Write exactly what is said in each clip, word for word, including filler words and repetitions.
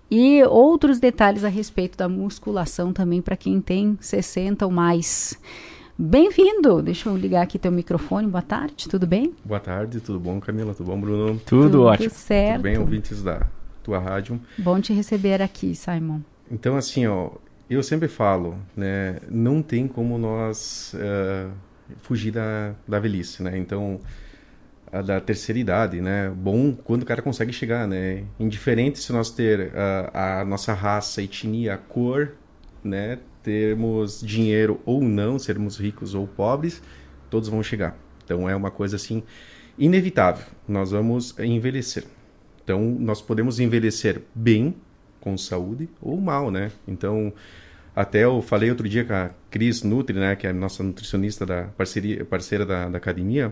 E outros detalhes a respeito da musculação também para quem tem sessenta ou mais. Bem-vindo! Deixa eu ligar aqui teu microfone. Boa tarde, tudo bem? Boa tarde, tudo bom, Camila? Tudo bom, Bruno? Tudo, tudo ótimo. Certo. Tudo bem, ouvintes da tua rádio? Bom te receber aqui, Simon. Então, assim, ó, eu sempre falo, né, não tem como nós uh, fugir da, da velhice, né? Então, a da terceira idade, né? Bom quando o cara consegue chegar, né? Indiferente se nós ter uh, a nossa raça, etnia, cor, né? Termos dinheiro ou não, sermos ricos ou pobres, todos vão chegar. Então é uma coisa assim inevitável. Nós vamos envelhecer. Então nós podemos envelhecer bem, com saúde, ou mal, né? Então até eu falei outro dia com a Cris Nutri, né, que é a nossa nutricionista da parceria, parceira da, da academia,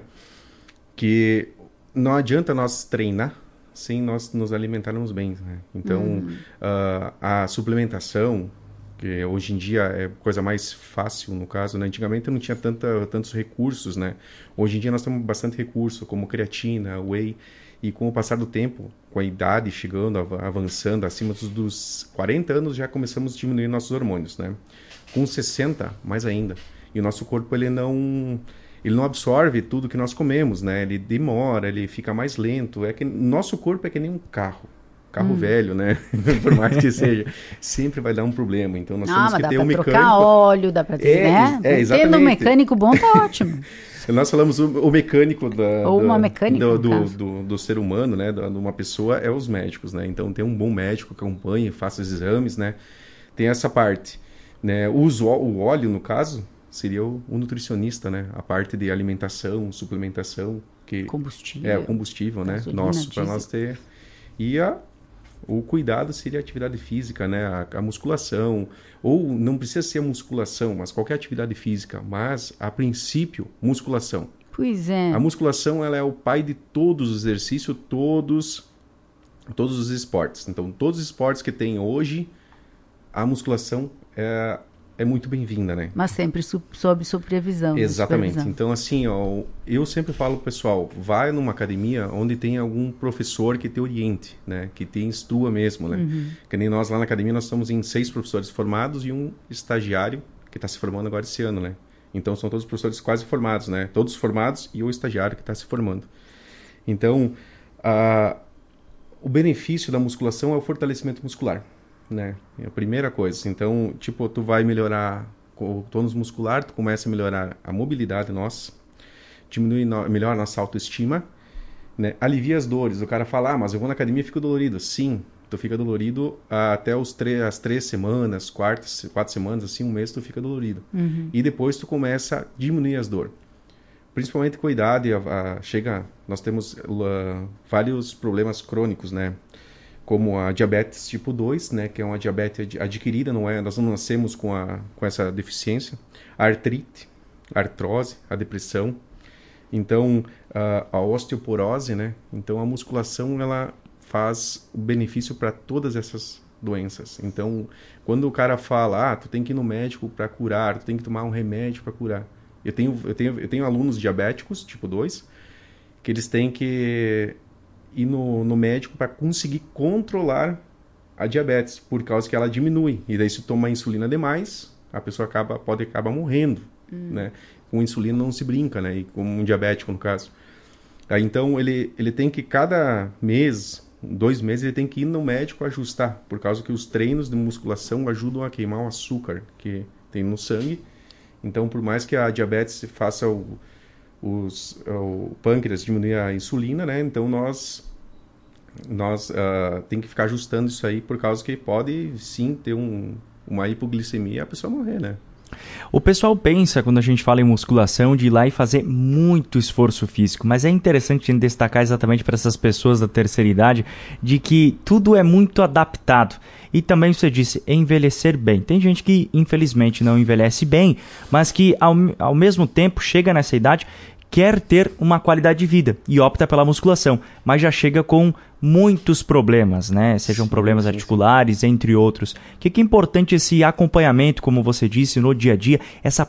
que não adianta nós treinar sem nós nos alimentarmos bem, né? Então hum. uh, a suplementação, que hoje em dia é coisa mais fácil, no caso, né? Antigamente não tinha tanta, tantos recursos, né? Hoje em dia nós temos bastante recurso, como creatina, whey, e com o passar do tempo, com a idade chegando, avançando, acima dos, dos quarenta anos, já começamos a diminuir nossos hormônios, né? Com sessenta, mais ainda. E o nosso corpo, ele não, ele não absorve tudo que nós comemos, né? Ele demora, ele fica mais lento. É que nosso corpo é que nem um carro. Carro hum. velho, né? Por mais que seja, sempre vai dar um problema. Então nós Não, temos que ter um mecânico. Dá pra trocar óleo, dá pra ter, é, né? É, exatamente. Tendo um mecânico bom tá ótimo. Nós falamos o, o mecânico da, Ou da, uma mecânica, do, do, do, do ser humano, né? De uma pessoa é os médicos, né? Então tem um bom médico que acompanha, faça os exames, né? Tem essa parte, né? O, o óleo, no caso, seria o, o nutricionista, né? A parte de alimentação, suplementação, que combustível. É o combustível, né? Nosso, para nós ter. E a O cuidado seria a atividade física, né? A, a musculação, ou não precisa ser a musculação, mas qualquer atividade física, mas a princípio, musculação. Pois é. A musculação, ela é o pai de todos os exercícios, todos, todos os esportes. Então, todos os esportes que tem hoje, a musculação é, é muito bem-vinda, né? Mas sempre su- sob supervisão. Exatamente. Supervisão. Então, assim, ó, eu sempre falo pro pessoal, vai numa academia onde tem algum professor que te oriente, né? Que te instrua mesmo, né? Uhum. Que nem nós lá na academia, nós estamos em seis professores formados e um estagiário que está se formando agora esse ano, né? Então, são todos professores quase formados, né? Todos formados e o estagiário que está se formando. Então, a, o benefício da musculação é o fortalecimento muscular, né? É a primeira coisa. Então, tipo, tu vai melhorar o tônus muscular, tu começa a melhorar a mobilidade nossa, diminui, no, melhora a nossa autoestima, né? Alivia as dores. O cara fala, ah, mas eu vou na academia e fico dolorido. Sim, tu fica dolorido até os tre- as três semanas, quatro, quatro semanas, assim, um mês tu fica dolorido. Uhum. E depois tu começa a diminuir as dores. Principalmente com a idade, a, a, chega, nós temos uh, vários problemas crônicos, né? Como a diabetes tipo dois, né, que é uma diabetes adquirida, não é, nós não nascemos com, a, com essa deficiência, a artrite, a artrose, a depressão, então a, a osteoporose, né, então a musculação ela faz o benefício para todas essas doenças. Então, quando o cara fala, ah, tu tem que ir no médico para curar, tu tem que tomar um remédio para curar. Eu tenho, eu, tenho, eu tenho alunos diabéticos tipo dois, que eles têm que ir no, no médico para conseguir controlar a diabetes, por causa que ela diminui. E daí se toma insulina demais, a pessoa acaba, pode acabar morrendo, hum. né? Com insulina não se brinca, né? E com um diabético, no caso. Aí, então, ele, ele tem que, cada mês, dois meses, ele tem que ir no médico ajustar, por causa que os treinos de musculação ajudam a queimar o açúcar que tem no sangue. Então, por mais que a diabetes faça o, os, o pâncreas diminuir a insulina, né? Então, nós... nós uh, tem que ficar ajustando isso aí, por causa que pode sim ter um, uma hipoglicemia e a pessoa morrer, né? O pessoal pensa, quando a gente fala em musculação, de ir lá e fazer muito esforço físico, mas é interessante destacar exatamente para essas pessoas da terceira idade, de que tudo é muito adaptado. E também você disse, envelhecer bem. Tem gente que infelizmente não envelhece bem, mas que ao, ao mesmo tempo chega nessa idade, quer ter uma qualidade de vida e opta pela musculação, mas já chega com muitos problemas, né? Sejam sim, problemas sim, articulares, sim. entre outros. O que, que é importante esse acompanhamento, como você disse, no dia a dia, essa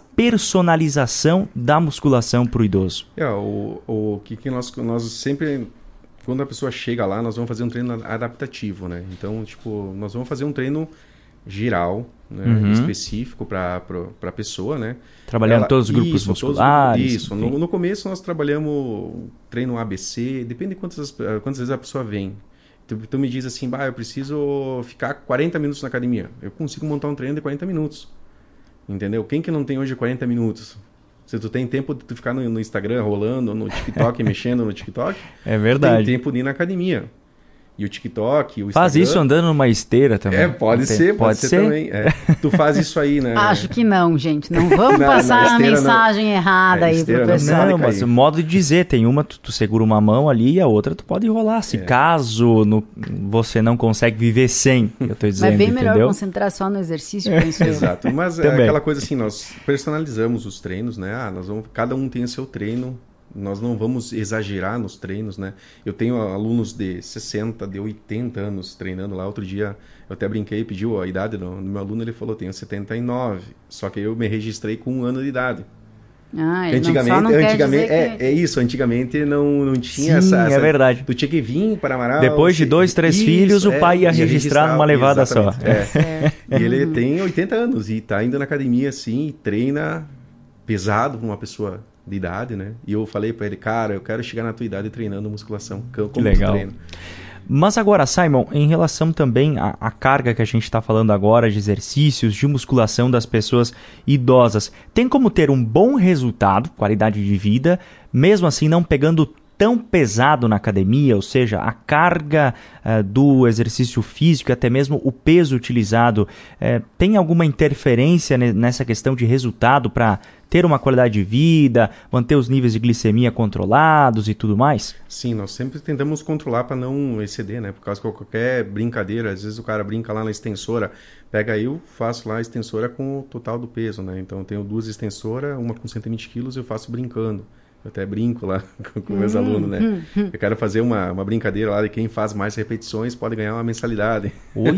personalização da musculação para o idoso? É, o, o que, que nós, nós sempre quando a pessoa chega lá, nós vamos fazer um treino adaptativo, né? Então, tipo, nós vamos fazer um treino geral, né? Uhum. Específico para a pessoa, né? Trabalhando Ela, todos os grupos isso, musculares. Todos, isso. No, no começo nós trabalhamos treino A B C, depende de quantas, quantas vezes a pessoa vem. Tu, tu me diz assim, bah, eu preciso ficar quarenta minutos na academia. Eu consigo montar um treino de quarenta minutos. Entendeu? Quem que não tem hoje quarenta minutos? Se tu tem tempo de tu ficar no, no Instagram rolando, no TikTok, mexendo no TikTok, é verdade. Tem tempo de ir na academia. E o TikTok, o Instagram... Faz isso andando numa esteira também. É, pode tem, ser, pode, pode ser, ser também. É. Tu faz isso aí, né? Acho que não, gente. Não vamos não, passar a mensagem não. errada é, aí pro pessoal. Não, mas o modo de dizer, tem uma, tu, tu segura uma mão ali e a outra tu pode enrolar. Se é. caso no, você não consegue viver sem, eu tô dizendo, mas bem melhor entendeu? concentrar só no exercício, penso eu. Exato, mas é aquela coisa assim, nós personalizamos os treinos, né? Ah, nós vamos, cada um tem o seu treino. Nós não vamos exagerar nos treinos, né? Eu tenho alunos de sessenta, de oitenta anos treinando lá. Outro dia eu até brinquei, pediu a idade do, do meu aluno, ele falou, tenho setenta e nove. Só que eu me registrei com um ano de idade. Ah, antigamente, não, só não antigamente é, que... é isso, antigamente não, não tinha Sim, essa, essa... é verdade. Tu tinha que vir para Amaral. Depois de dois, três isso, filhos, o pai ia, ia registrar, registrar numa levada só. É. E ele tem oitenta anos e tá indo na academia assim, e treina pesado para uma pessoa de idade, né? E eu falei para ele, cara, eu quero chegar na tua idade treinando musculação. Como que legal. Treino. Mas agora, Simon, em relação também à, à carga que a gente está falando agora de exercícios, de musculação das pessoas idosas, tem como ter um bom resultado, qualidade de vida, mesmo assim não pegando tão pesado na academia, ou seja, a carga uh, do exercício físico e até mesmo o peso utilizado, uh, tem alguma interferência nessa questão de resultado para ter uma qualidade de vida, manter os níveis de glicemia controlados e tudo mais? Sim, nós sempre tentamos controlar para não exceder, né? Por causa de qualquer brincadeira, às vezes o cara brinca lá na extensora, pega eu, faço lá a extensora com o total do peso, né? Então eu tenho duas extensoras, uma com cento e vinte quilos, eu faço brincando. Eu até brinco lá com meus hum, alunos, né? Hum, hum. Eu quero fazer uma, uma brincadeira lá de quem faz mais repetições pode ganhar uma mensalidade.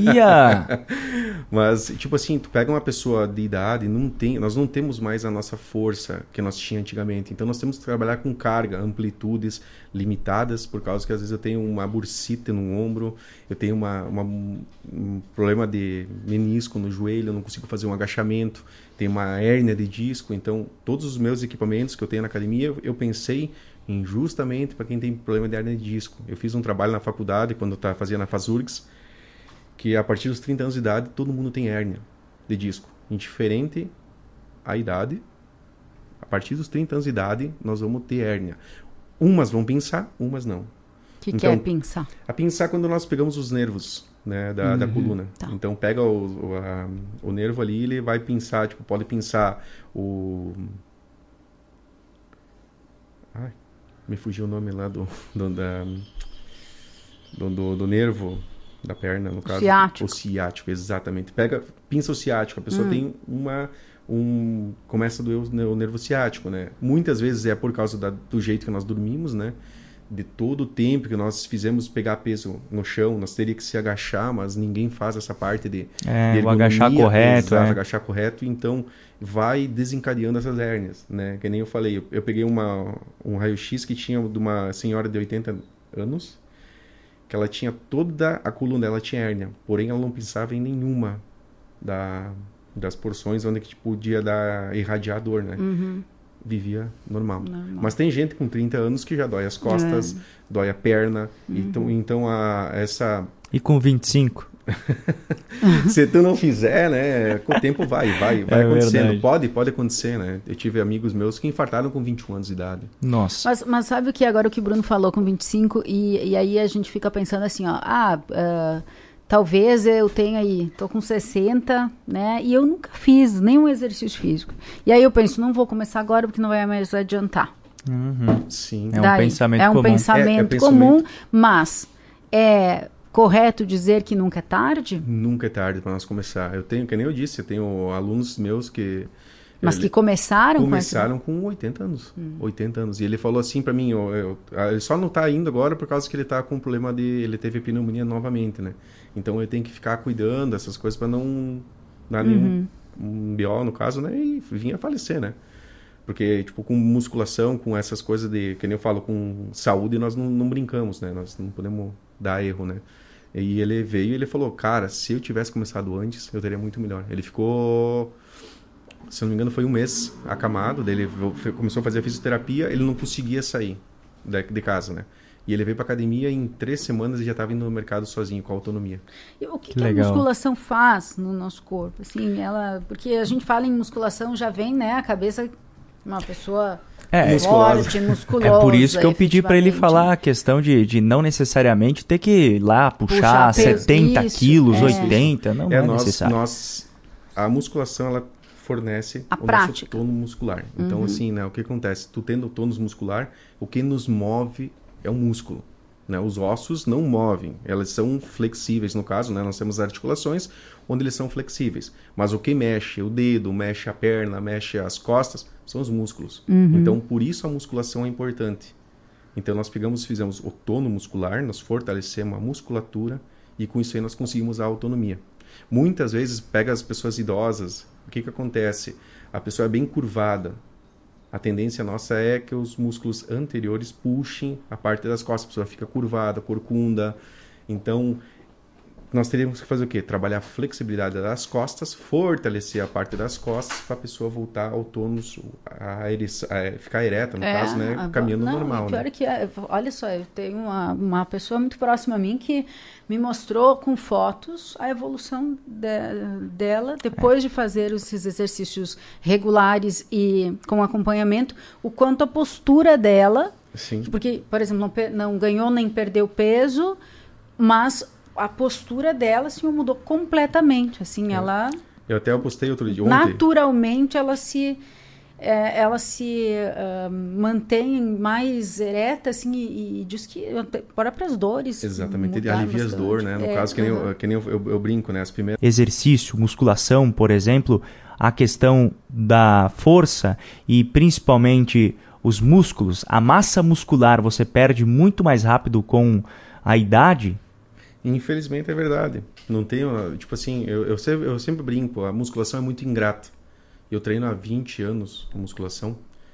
Uia! Mas, tipo assim, tu pega uma pessoa de idade, não tem, nós não temos mais a nossa força que nós tínhamos antigamente. Então, nós temos que trabalhar com carga, amplitudes limitadas, por causa que às vezes eu tenho uma bursite no ombro, eu tenho uma, uma, um problema de menisco no joelho, eu não consigo fazer um agachamento, tenho uma hérnia de disco. Então, todos os meus equipamentos que eu tenho na academia, eu pensei em justamente para quem tem problema de hérnia de disco. Eu fiz um trabalho na faculdade, quando eu fazia na FASURGS, que a partir dos trinta anos de idade, todo mundo tem hérnia de disco. Indiferente à idade, a partir dos trinta anos de idade, nós vamos ter hérnia. Umas vão pinçar, umas não. O que, então, que é pinçar? A pinçar é quando nós pegamos os nervos, né, da, uhum, da coluna. Tá. Então, pega o, o, a, o nervo ali, ele vai pinçar, tipo, pode pinçar o... Ai, me fugiu o nome lá do, do, da, do, do, do nervo da perna, no caso. Ciático. O ciático, exatamente. Pega, pinça o ciático, a pessoa hum. tem uma... Um, começa a doer o nervo ciático, né? Muitas vezes é por causa da, do jeito que nós dormimos, né? De todo o tempo que nós fizemos pegar peso no chão, nós teríamos que se agachar, mas ninguém faz essa parte de, é, de o agachar correto, exato, é. agachar correto, então vai desencadeando essas hérnias, né? Que nem eu falei, eu, eu peguei uma, um raio-x que tinha de uma senhora de oitenta anos, que ela tinha toda a coluna dela tinha hérnia, porém ela não pensava em nenhuma da, das porções onde que podia dar irradiar dor, né? Uhum. Vivia normal. normal. Mas tem gente com trinta anos que já dói as costas, é. dói a perna. Uhum. Então, então a, essa... E com vinte e cinco? Se tu não fizer, né? Com o tempo vai, vai, vai é acontecendo. Verdade. Pode, pode acontecer, né? Eu tive amigos meus que infartaram com vinte e um anos de idade. Nossa. Mas, mas sabe o que agora o que o Bruno falou com vinte e cinco? E, e aí a gente fica pensando assim, ó... Ah... Uh, talvez eu tenha aí, tô com sessenta, né? E eu nunca fiz nenhum exercício físico. E aí eu penso, não vou começar agora porque não vai mais adiantar. Uhum. Sim. É Daí, um pensamento é um comum. pensamento é, é pensamento comum, mas é correto dizer que nunca é tarde? Nunca é tarde para nós começar. Eu tenho, que nem eu disse, eu tenho alunos meus que... Mas ele, que começaram, começaram com, com oitenta anos. Hum. oitenta anos. E ele falou assim para mim, eu, eu, ele só não tá indo agora por causa que ele tá com um problema de... Ele teve pneumonia novamente, né? Então ele tem que ficar cuidando dessas coisas para não dar nenhum uhum. um B O, no caso, né? E vinha a falecer, né? Porque, tipo, com musculação, com essas coisas de, que nem eu falo, com saúde, nós não, não brincamos, né? Nós não podemos dar erro, né? E ele veio e ele falou, cara, se eu tivesse começado antes, eu teria muito melhor. Ele ficou, se eu não me engano, foi um mês acamado, daí ele começou a fazer a fisioterapia, ele não conseguia sair de casa, né? E ele veio pra academia e em três semanas ele já estava indo no mercado sozinho, com autonomia. E o que, que, que a musculação faz no nosso corpo? Assim, ela, porque a gente fala em musculação, já vem, né, a cabeça de uma pessoa... É, forte, musculosa. É por isso que eu pedi para ele falar a questão de, de não necessariamente ter que ir lá puxar, puxar setenta quilos, é. oitenta, não é, é nós, necessário. Nós, a musculação, ela fornece a o prática. nosso tônus muscular. Então, uhum. assim, né, o que acontece? Tu tendo o tônus muscular, o que nos move é o músculo. Né? Os ossos não movem, elas são flexíveis, no caso, né? Nós temos articulações onde eles são flexíveis. Mas o que mexe o dedo, mexe a perna, mexe as costas, são os músculos. Uhum. Então, por isso a musculação é importante. Então, nós pegamos, fizemos o tônus muscular, nós fortalecemos a musculatura e com isso aí nós conseguimos a autonomia. Muitas vezes, pega as pessoas idosas, o que que acontece? A pessoa é bem curvada. A tendência nossa é que os músculos anteriores puxem a parte das costas. A pessoa fica curvada, corcunda. Então, nós teríamos que fazer o quê? Trabalhar a flexibilidade das costas, fortalecer a parte das costas para a pessoa voltar ao tônus, a, a ficar ereta, no é, caso, né? A, Caminhando não, normal. Pior né? é que, olha só, eu tenho uma, uma pessoa muito próxima a mim que me mostrou com fotos a evolução de, dela, depois é. de fazer esses exercícios regulares e com acompanhamento, o quanto a postura dela, Sim. porque, por exemplo, não, não ganhou nem perdeu peso, mas a postura dela assim, mudou completamente. Assim, é. ela... Eu até postei outro dia. Ontem. Naturalmente, ela se... É, ela se uh, mantém mais ereta, assim, e, e diz que próprias dores. Exatamente, alivia as dores, né? No é, caso, que nem, uh-huh. eu, que nem eu, eu, eu brinco, né? As primeiras... Exercício, musculação, por exemplo, a questão da força e principalmente os músculos, a massa muscular você perde muito mais rápido com a idade. Infelizmente é verdade. Não tenho, tipo assim, eu, eu, sempre, eu sempre brinco, a musculação é muito ingrata. Eu treino há vinte anos a musculação.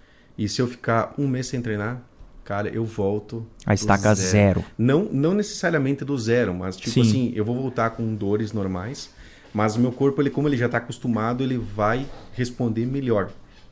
E se eu ficar um mês sem treinar, cara, eu volto. A estaca zero. zero. Não, não necessariamente do zero, mas tipo Sim. assim, eu vou voltar com dores normais. Mas o meu corpo, ele, como ele já está acostumado, ele vai responder melhor.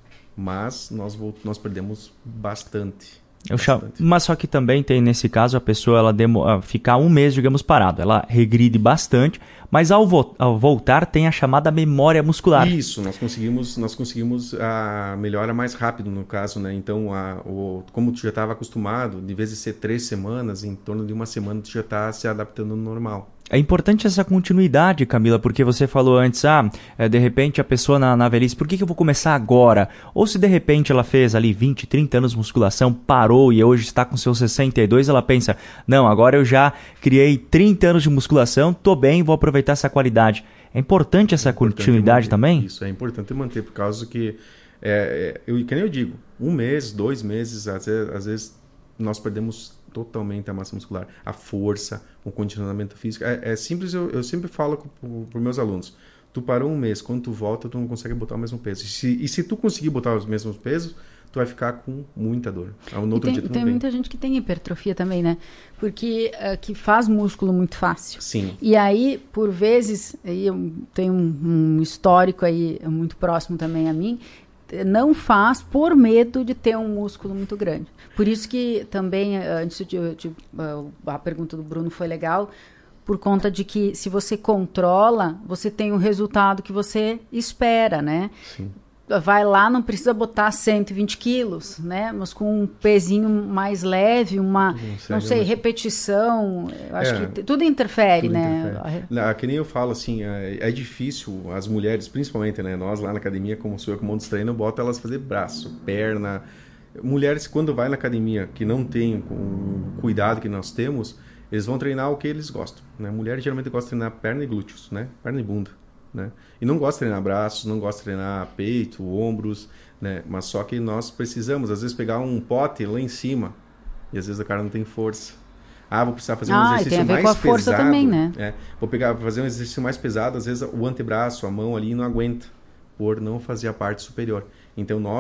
Mas nós, nós perdemos bastante. Eu chamo, mas só que também tem, nesse caso, a pessoa ela demo, uh, ficar um mês, digamos, parado. Ela regride bastante, mas ao, vo ao voltar tem a chamada memória muscular. Isso, nós conseguimos, nós conseguimos a melhora mais rápido, no caso, né? Então, a, o, como tu já estava acostumado, de vez de ser três semanas, em torno de uma semana tu já está se adaptando ao normal. É importante essa continuidade, Camila, porque você falou antes, ah, é, de repente a pessoa na, na velhice, por que, que eu vou começar agora? Ou se de repente ela fez ali vinte, trinta anos de musculação, parou e hoje está com seus sessenta e dois, ela pensa, não, agora eu já criei trinta anos de musculação, tô bem, vou aproveitar essa qualidade. É importante essa é importante continuidade manter. também? Isso, é importante manter, por causa que, é, é, eu, que nem eu digo, um mês, dois meses, às vezes, às vezes nós perdemos totalmente a massa muscular, a força, o condicionamento físico. É, é simples, eu, eu sempre falo para os meus alunos, tu parou um mês, quando tu volta, tu não consegue botar o mesmo peso. E se, e se tu conseguir botar os mesmos pesos, tu vai ficar com muita dor. No outro e tem, dia tu não tem vem. muita gente que tem hipertrofia também, né? Porque uh, que faz músculo muito fácil. Sim. E aí, por vezes, aí eu tenho um, um histórico aí muito próximo também a mim, não faz por medo de ter um músculo muito grande. Por isso que também, antes de, de, a pergunta do Bruno foi legal, por conta de que se você controla, você tem o resultado que você espera, né? Sim. Vai lá, não precisa botar cento e vinte quilos, né? Mas com um pezinho mais leve, uma, não sei, repetição, eu acho é, que tudo interfere, tudo né? Interfere. Que nem eu falo, assim, é, é difícil, as mulheres, principalmente, né? Nós lá na academia, como sou eu que monto os treinos, eu boto elas fazer braço, perna. Mulheres, quando vai na academia, que não tem o cuidado que nós temos, eles vão treinar o que eles gostam, né? Mulheres geralmente gostam de treinar perna e glúteos, né? Perna e bunda. Né? E não gosta de treinar braços, não gosta de treinar peito, ombros, né? Mas só que nós precisamos, às vezes, pegar um pote lá em cima e às vezes o cara não tem força. Ah, vou precisar fazer um ah, exercício tem a ver mais com a força pesado. Também, né? É, vou pegar, fazer um exercício mais pesado, às vezes o antebraço, a mão ali não aguenta, por não fazer a parte superior. Então nós,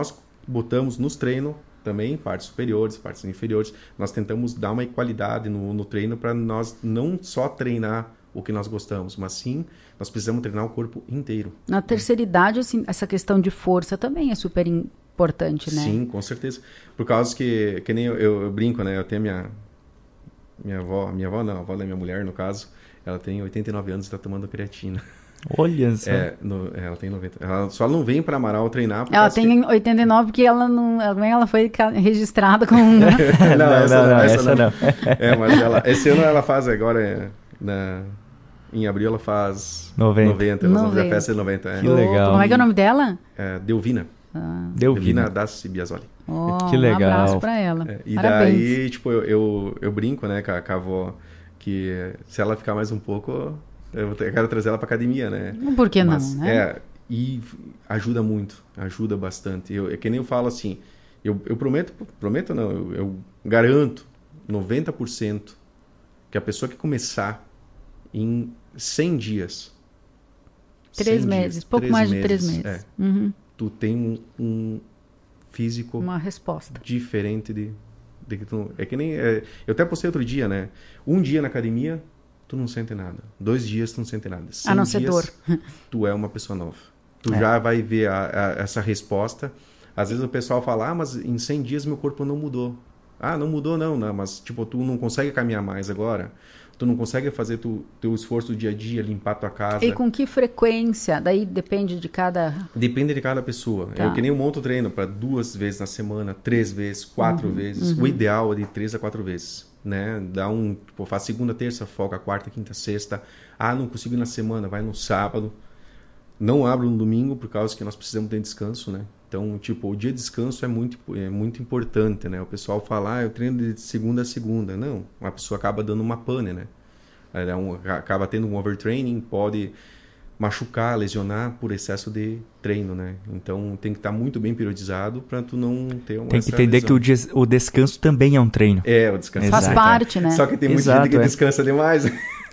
botamos nos treinos também, partes superiores, partes inferiores. Nós tentamos dar uma equalidade no, no treino para nós não só treinar o que nós gostamos, mas sim, nós precisamos treinar o corpo inteiro. Na terceira idade, assim, essa questão de força também é super importante, né? Sim, com certeza. Por causa que, que nem eu, eu, eu brinco, né? Eu tenho minha, minha avó, minha avó não, a avó da minha mulher, no caso, ela tem oitenta e nove anos e está tomando creatina. Olha só. É, no, ela tem noventa. Ela só não vem para Amaral treinar. Ela tem que... oitenta e nove porque ela não, ela foi registrada com... não, não, essa não, não, essa essa não. não. É, mas ela, esse ano ela faz agora, é, na, em abril ela faz noventa. noventa. Ela vai fazer a festa de noventa. É. Que legal. Como é que é o nome dela? É, Delvina. Ah. Delvina. Delvina Dassi Biasoli. Oh, que legal. Um abraço pra ela. É, e Parabéns. daí, tipo, eu, eu, eu brinco, né, com a, com a avó, que se ela ficar mais um pouco... Eu quero trazer ela para academia, né? Por que não, Mas, né? É, e ajuda muito, ajuda bastante. Eu, é que nem eu falo assim, eu, eu prometo, prometo não, eu, eu garanto noventa por cento que a pessoa que começar em cem dias... Três cem meses, dias, pouco três mais de meses, três meses. É, Uhum. tu tem um, um físico Uma resposta. diferente de, de que tu... É que nem... É, eu até postei outro dia, né? Um dia na academia... tu não sente nada. Dois dias tu não sente nada. Cem A não ser dias, dor. tu é uma pessoa nova. Tu É. já vai ver a, a, essa resposta. Às vezes o pessoal fala, ah, mas em cem dias meu corpo não mudou. Ah, não mudou não, não, mas tipo, tu não consegue caminhar mais agora. Tu não consegue fazer tu, teu esforço do dia a dia, limpar tua casa. E com que frequência? Daí depende de cada... Depende de cada pessoa. Tá. Eu que nem eu monto treino para duas vezes na semana, três vezes, quatro Uhum, vezes. uhum. O ideal é de três a quatro vezes. Né? Dá um, tipo, faz segunda, terça, folga, quarta, quinta, sexta. Ah, não consigo ir na semana, vai no sábado. Não abro no domingo por causa que nós precisamos ter descanso, né? Então, tipo, o dia de descanso é muito, é muito importante, né? O pessoal fala, ah, eu treino de segunda a segunda. Não, a pessoa acaba dando uma pane, né? É um, acaba tendo um overtraining, pode machucar, lesionar por excesso de treino, né? Então, tem que estar muito bem periodizado para tu não ter uma Tem que entender lesão. que o, des- o descanso também é um treino. É, o descanso. Faz Exato. parte, né? Só que tem muita Exato, gente que é. descansa demais.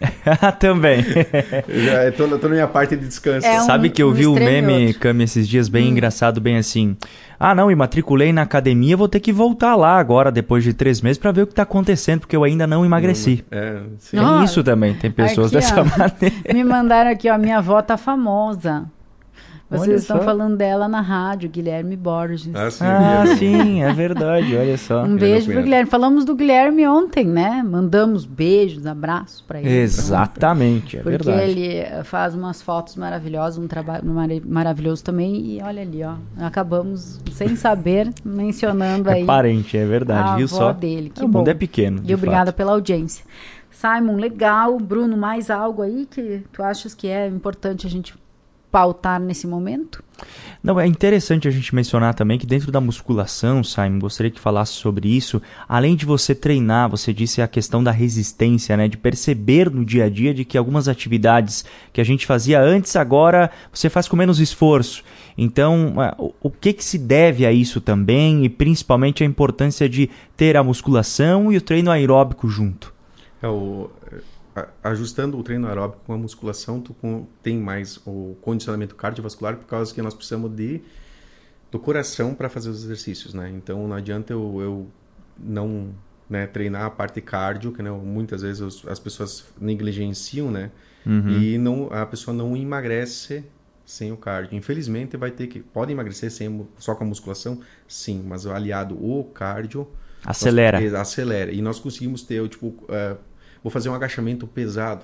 Também. Eu já estou na minha parte de descanso. É um- Sabe que eu um vi um extremo e meme, outro. Cami, esses dias bem Hum. engraçado, bem assim. Ah, não, me matriculei na academia, vou ter que voltar lá agora, depois de três meses, pra ver o que tá acontecendo, porque eu ainda não emagreci. É, sim. Não. Tem isso também, tem pessoas Aqui, dessa ó. maneira. Me mandaram aqui, ó, minha avó tá famosa. Vocês Olha estão só. falando dela na rádio, Guilherme Borges. Ah, sim. Ah, eu- sim, é verdade, olha só. Um Ele é beijo meu pro cunhado. Guilherme. Falamos do Guilherme ontem, né? Mandamos beijos, abraços pra ele. Exatamente, é Porque verdade. ele eh, faz umas fotos maravilhosas, um trabalho mara- maravilhoso também. E olha ali, ó. Acabamos, sem saber, mencionando aí É parente, é a verdade, viu avó só? dele. Que o bom. mundo é pequeno, de E obrigada fato. pela audiência. Simon, legal. Bruno, mais algo aí que tu achas que é importante a gente pautar nesse momento? Não, é interessante a gente mencionar também que dentro da musculação, Simon, gostaria que falasse sobre isso. Além de você treinar, você disse a questão da resistência, né? De perceber no dia a dia de que algumas atividades que a gente fazia antes, agora você faz com menos esforço. Então, o, o que que se deve a isso também? E principalmente a importância de ter a musculação e o treino aeróbico junto. É o, a- ajustando o treino aeróbico com a musculação, tu com- tem mais o condicionamento cardiovascular por causa que nós precisamos de do coração para fazer os exercícios, né? Então não adianta eu, eu não, né, treinar a parte cardio, que, né, muitas vezes os- as pessoas negligenciam, né? Uhum. E não, a pessoa não emagrece sem o cardio. Infelizmente vai ter que pode emagrecer sem mu- só com a musculação, sim, mas o aliado o cardio Acelera. nós- acelera. E nós conseguimos ter, tipo, eh, vou fazer um agachamento pesado.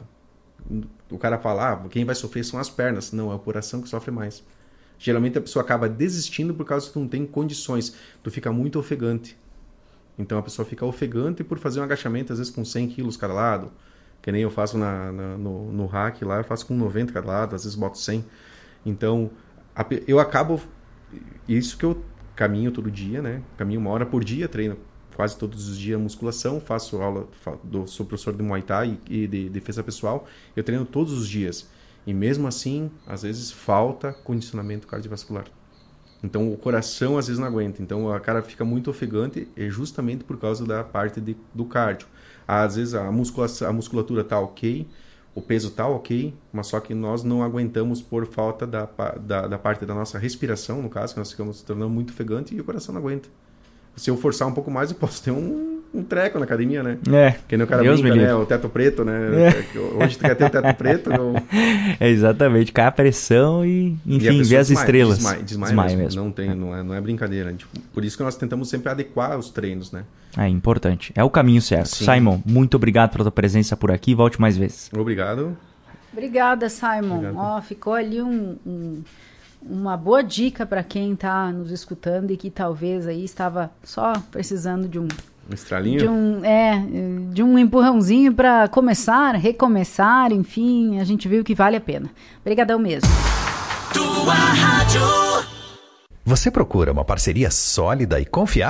O cara fala, ah, quem vai sofrer são as pernas. Não, é o coração que sofre mais. Geralmente a pessoa acaba desistindo por causa que tu não tem condições. Tu fica muito ofegante. Então a pessoa fica ofegante por fazer um agachamento, às vezes com cem quilos cada lado. Que nem eu faço na, na- no, no hack lá, eu faço com noventa cada lado, às vezes boto cem. Então, a pe- eu acabo... Isso que eu caminho todo dia, né? Caminho uma hora por dia, treino quase todos os dias musculação, faço aula, fa- do, sou professor de Muay Thai e, e de defesa pessoal, eu treino todos os dias. E mesmo assim, às vezes falta condicionamento cardiovascular. Então o coração às vezes não aguenta. Então a cara fica muito ofegante, é justamente por causa da parte de, do cardio. Às vezes a musculação, a musculatura tá ok, o peso tá ok, mas só que nós não aguentamos por falta da, da, da parte da nossa respiração, no caso, que nós ficamos se tornando muito ofegante e o coração não aguenta. Se eu forçar um pouco mais, eu posso ter um, um treco na academia, né? É, que nem o cara Deus brinca, me né? livre. O teto preto, né? É. Hoje tu quer ter o teto preto. Eu... É, exatamente, cai a pressão e, enfim, e vê as desmaia, estrelas. Desmaia, desmaia, desmaia mesmo. mesmo. Não, tem, é. não, é, não é brincadeira. Tipo, por isso que nós tentamos sempre adequar os treinos, né? É importante. É o caminho certo. Sim. Simon, muito obrigado pela tua presença por aqui. Volte mais vezes. Obrigado. Obrigada, Simon. Ó, ficou ali um... um... uma boa dica para quem está nos escutando e que talvez aí estava só precisando de um um estralinho, de um é de um empurrãozinho para começar, recomeçar, enfim, a gente viu que vale a pena. Obrigadão mesmo. Tua rádio. Você procura uma parceria sólida e confiável?